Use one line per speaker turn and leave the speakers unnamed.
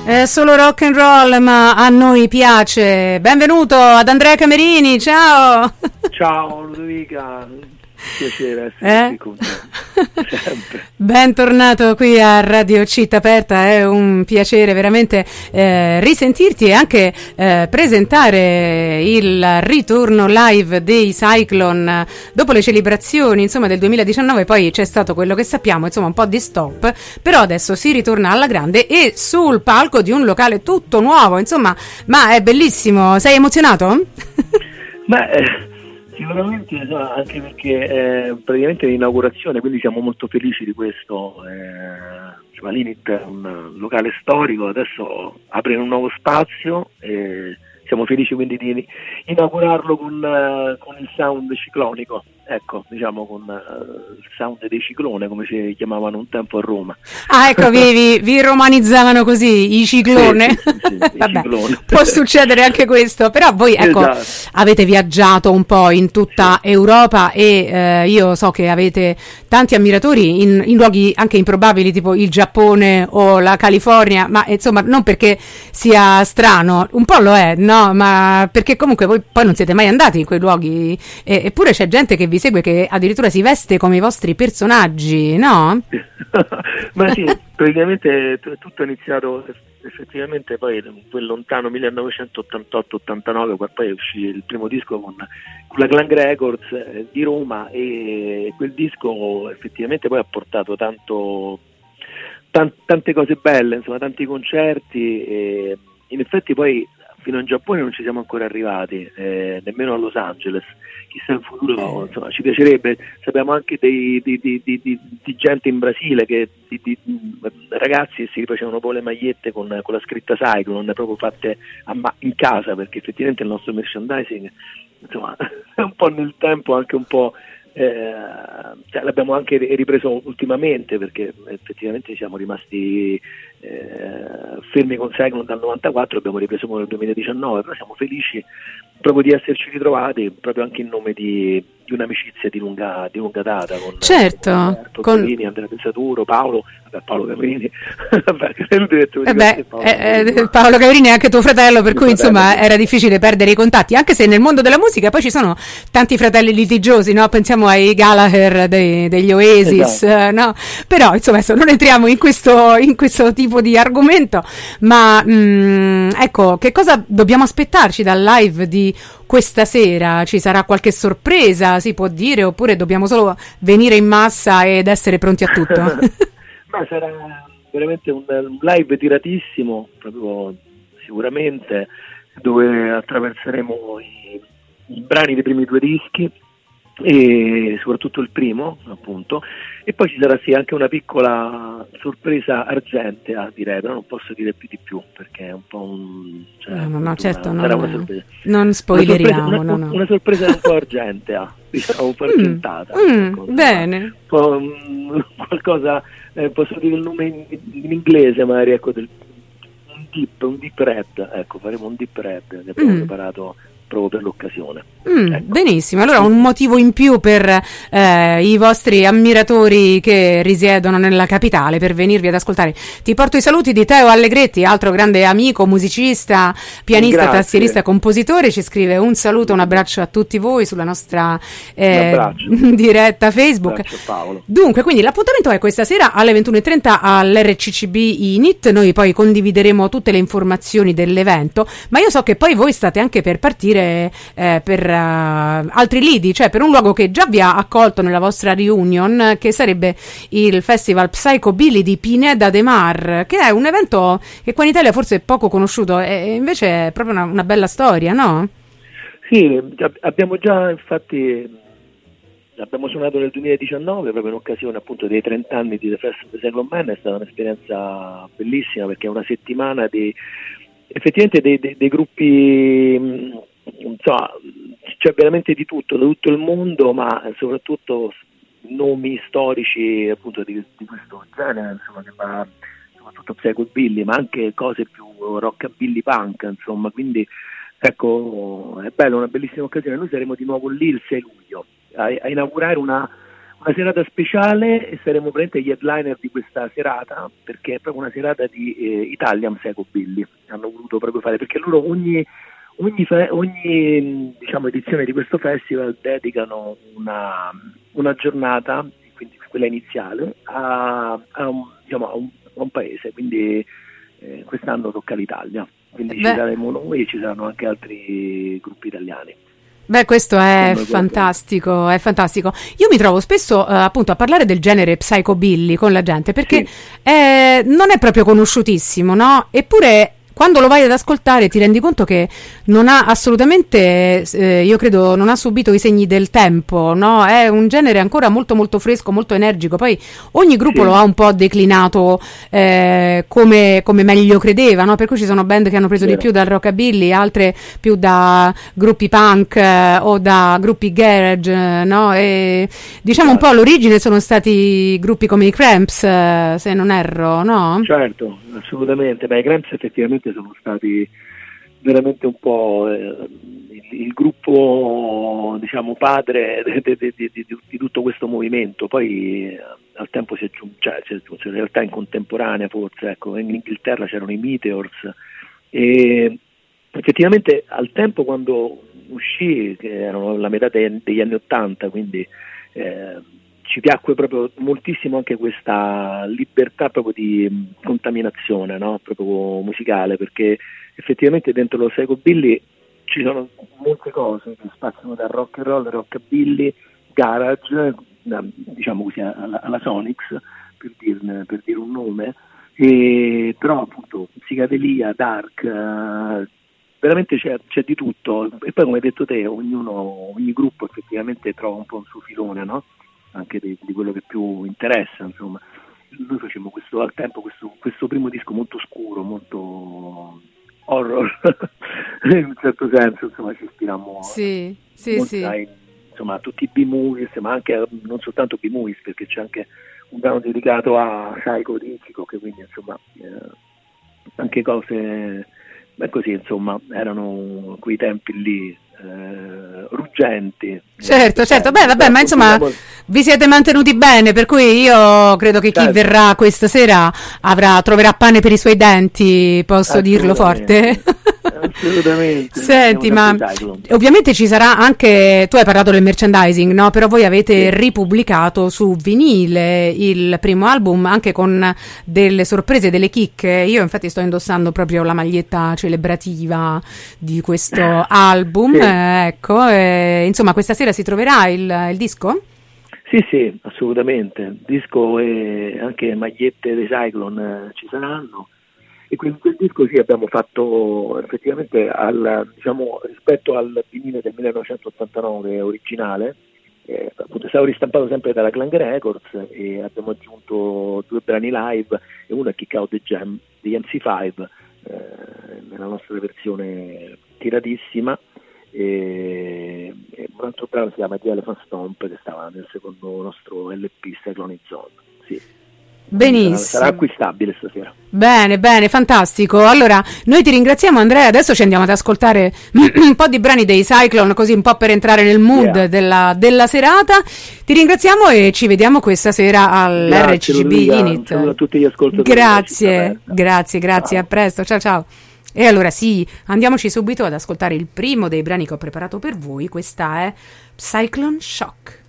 È solo rock and roll, ma a noi piace. Benvenuto ad Andrea Camerini, ciao!
Ciao Ludovica, piacere essere qui con te. Sempre.
Bentornato qui a Radio Città Aperta, è un piacere veramente risentirti e anche presentare il ritorno live dei Cyclone dopo le celebrazioni insomma del 2019. Poi c'è stato quello che sappiamo, insomma un po' di stop, però adesso si ritorna alla grande e sul palco di un locale tutto nuovo, insomma, ma è bellissimo. Sei emozionato?
Sicuramente, anche perché è praticamente l'inaugurazione, quindi siamo molto felici di questo. L'Init è un locale storico, adesso apre un nuovo spazio e siamo felici quindi di inaugurarlo con il sound ciclonico, ecco, diciamo con il sound dei ciclone, come si chiamavano un tempo a Roma.
Ah, ecco, vi romanizzavano così, i ciclone.
Sì,
Vabbè,
ciclone.
può succedere anche questo, però voi ecco,
Esatto.
avete viaggiato un po' in tutta Europa e io so che avete tanti ammiratori in luoghi anche improbabili, tipo il Giappone o la California, ma insomma non perché sia strano, un po' lo è, no? Ma perché comunque voi poi non siete mai andati in quei luoghi, eppure c'è gente che vi segue che addirittura si veste come i vostri personaggi, no?
Ma sì, praticamente tutto è iniziato effettivamente poi in quel lontano 1988-89, quando poi uscì il primo disco con la Clan Records di Roma, e quel disco effettivamente poi ha portato tante cose belle, insomma tanti concerti, e in effetti poi fino in Giappone non ci siamo ancora arrivati, nemmeno a Los Angeles. Chissà in futuro, insomma, ci piacerebbe. Sappiamo anche di gente in Brasile, di ragazzi che si facevano poi le magliette con la scritta Cyclone, proprio fatte in casa, perché effettivamente il nostro merchandising, insomma, è un po' nel tempo, anche un po'. L'abbiamo anche ripreso ultimamente, perché effettivamente siamo rimasti fermi con Cyclone dal 94, abbiamo ripreso nel 2019, però siamo felici proprio di esserci ritrovati, proprio anche in nome di un'amicizia di lunga data con Camerini, Andrea Pensaturo, Paolo Camerini.
Paolo Camerini è anche tuo fratello, per cui insomma era difficile perdere i contatti, anche se nel mondo della musica poi ci sono tanti fratelli litigiosi, no? Pensiamo ai Gallagher degli Oasis, esatto. No? Però insomma adesso non entriamo in questo tipo di argomento, ma ecco, che cosa dobbiamo aspettarci dal live di questa sera? Ci sarà qualche sorpresa, si può dire, oppure dobbiamo solo venire in massa ed essere pronti a tutto?
Ma sarà veramente un live tiratissimo, proprio sicuramente, dove attraverseremo i brani dei primi due dischi, e soprattutto il primo, appunto, e poi ci sarà sì anche una piccola sorpresa argentea, direi, però non posso dire più di più perché è un po' sarà una sorpresa.
Non spoileriamo,
una sorpresa un po' argentea, diciamo, un po' argentata.
Bene.
Qualcosa, posso dire il nome in inglese magari, ecco, un deep red, ecco, faremo un deep red che abbiamo preparato proprio per l'occasione. Ecco.
Benissimo, allora un motivo in più per i vostri ammiratori che risiedono nella capitale per venirvi ad ascoltare. Ti porto i saluti di Teo Allegretti, altro grande amico, musicista, pianista, tastierista, compositore. Ci scrive un saluto, un abbraccio a tutti voi sulla nostra diretta Facebook.
Abbraccio, Paolo.
Dunque, quindi l'appuntamento è questa sera alle 21:30 all'RCCB Init. Noi poi condivideremo tutte le informazioni dell'evento, ma io so che poi voi state anche per partire per altri lidi, cioè per un luogo che già vi ha accolto nella vostra reunion, che sarebbe il Festival Psychobilly di Pineda de Mar, che è un evento che qua in Italia forse è poco conosciuto e invece è proprio una bella storia, no?
Sì, abbiamo già, infatti abbiamo suonato nel 2019 proprio in occasione appunto dei 30 anni di The Festival Cyclone Man. È stata un'esperienza bellissima, perché è una settimana effettivamente dei gruppi, insomma, c'è veramente di tutto, da tutto il mondo, ma soprattutto nomi storici appunto di questo genere, insomma, che va soprattutto psychobilly, ma anche cose più rockabilly punk, insomma, quindi ecco, è bello, una bellissima occasione. Noi saremo di nuovo lì il 6 luglio a inaugurare una una serata speciale e saremo praticamente gli headliner di questa serata, perché è proprio una serata di Italian Psychobilly. Hanno voluto proprio fare, perché loro ogni diciamo, edizione di questo festival dedicano una giornata, quindi quella iniziale, a un paese, quindi quest'anno tocca l'Italia, quindi ci saremo noi e ci saranno anche altri gruppi italiani.
Beh, questo è fantastico, è fantastico. Io mi trovo spesso appunto a parlare del genere psychobilly con la gente, perché non è proprio conosciutissimo, no? Eppure quando lo vai ad ascoltare ti rendi conto che non ha assolutamente, io credo, non ha subito i segni del tempo, no? È un genere ancora molto molto fresco, molto energico. Poi ogni gruppo lo ha un po' declinato come meglio credeva, no? Per cui ci sono band che hanno preso di più dal rockabilly, altre più da gruppi punk o da gruppi garage, no? E diciamo un po' all'origine sono stati gruppi come i Cramps, se non erro, no?
Certo, assolutamente. Beh, i Cramps effettivamente sono stati veramente un po' il gruppo, diciamo, padre di tutto questo movimento. Poi al tempo si aggiunge, cioè, in realtà in contemporanea forse, ecco, in Inghilterra c'erano i Meteors e effettivamente al tempo quando uscì, che erano la metà degli anni '80, quindi ci piacque proprio moltissimo anche questa libertà proprio di contaminazione, no? Proprio musicale, perché effettivamente dentro lo psychobilly ci sono molte cose che spaziano da rock and roll, rockabilly, garage, diciamo così alla Sonics, per dire un nome, però appunto psicadelia, dark, veramente c'è di tutto. E poi, come hai detto te, ogni gruppo effettivamente trova un po' un suo filone, no? Anche di quello che più interessa, insomma. Noi facciamo al tempo questo primo disco molto scuro, molto horror in un certo senso, insomma, ci ispirammo insomma, a tutti i B-movies, ma anche non soltanto B-movies, perché c'è anche un brano dedicato a Psycho di Ichigo, che quindi insomma anche cose così, insomma, erano quei tempi lì ruggenti.
Certo, beh, vabbè, ma insomma vi siete mantenuti bene, per cui io credo che chi verrà questa sera troverà pane per i suoi denti, posso dirlo forte?
Assolutamente.
Senti, ma ovviamente ci sarà anche, tu hai parlato del merchandising, no? Però voi avete ripubblicato su vinile il primo album anche con delle sorprese, delle chicche. Io infatti sto indossando proprio la maglietta celebrativa di questo album, ecco, insomma questa sera si troverà il disco?
Sì, assolutamente, disco e anche magliette dei Cyclone ci saranno. E quel disco sì, abbiamo fatto effettivamente rispetto al vinile del 1989 originale, appunto è stato ristampato sempre dalla Clang Records e abbiamo aggiunto 2 brani live e uno è Kick Out the Jam di MC5 nella nostra versione tiratissima, e un altro brano si chiama The Elephant Stomp, che stava nel secondo nostro LP Cyclone Zone. Sì.
Benissimo.
Sarà acquistabile stasera.
Bene, fantastico. Allora, noi ti ringraziamo, Andrea. Adesso ci andiamo ad ascoltare un po' di brani dei Cyclone, così un po' per entrare nel mood della serata. Ti ringraziamo e ci vediamo questa sera all'RCGB Init.
Saluto a tutti gli ascoltatori.
Grazie, a presto. Ciao. E allora sì, andiamoci subito ad ascoltare il primo dei brani che ho preparato per voi. Questa è Cyclone Shock.